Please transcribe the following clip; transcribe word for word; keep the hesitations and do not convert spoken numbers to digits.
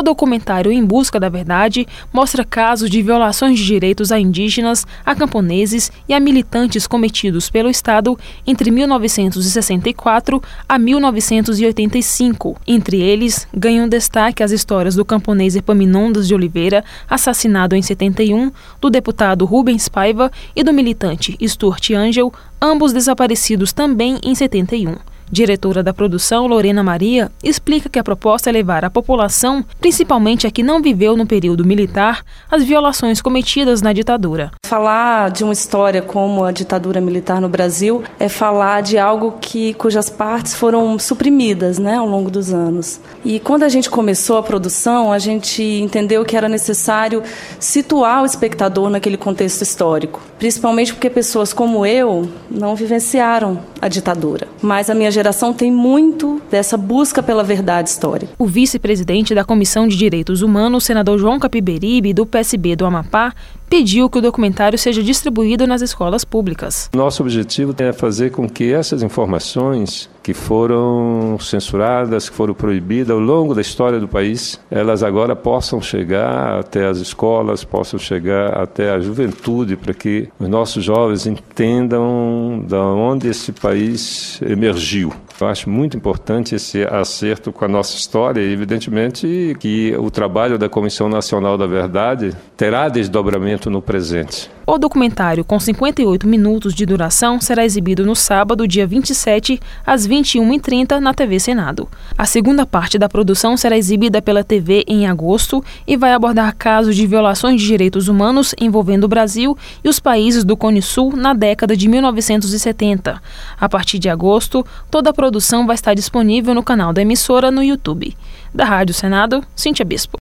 O documentário Em Busca da Verdade mostra casos de violações de direitos a indígenas, a camponeses e a militantes cometidos pelo Estado entre mil novecentos e sessenta e quatro a mil novecentos e oitenta e cinco. Entre eles, ganham destaque as histórias do camponês Epaminondas de Oliveira, assassinado em setenta e um, do deputado Rubens Paiva e do militante Stuart Angel, ambos desaparecidos também em setenta e um. Diretora da produção, Lorena Maria, explica que a proposta é levar à população, principalmente a que não viveu no período militar, as violações cometidas na ditadura. Falar de uma história como a ditadura militar no Brasil é falar de algo que, cujas partes foram suprimidas, né, ao longo dos anos. E quando a gente começou a produção, a gente entendeu que era necessário situar o espectador naquele contexto histórico, principalmente porque pessoas como eu não vivenciaram a ditadura. Mas a minha geração geração tem muito dessa busca pela verdade histórica. O vice-presidente da Comissão de Direitos Humanos, senador João Capiberibe, do P S B do Amapá, pediu que o documentário seja distribuído nas escolas públicas. Nosso objetivo é fazer com que essas informações que foram censuradas, que foram proibidas ao longo da história do país, elas agora possam chegar até as escolas, possam chegar até a juventude, para que os nossos jovens entendam de onde esse país emergiu. Eu acho muito importante esse acerto com a nossa história e, evidentemente, que o trabalho da Comissão Nacional da Verdade terá desdobramento no presente. O documentário, com cinquenta e oito minutos de duração, será exibido no sábado, dia vinte e sete, às vinte e uma e trinta, na T V Senado. A segunda parte da produção será exibida pela T V em agosto e vai abordar casos de violações de direitos humanos envolvendo o Brasil e os países do Cone Sul na década de mil novecentos e setenta. A partir de agosto, toda a produção vai estar disponível no canal da emissora no YouTube. Da Rádio Senado, Cíntia Bispo.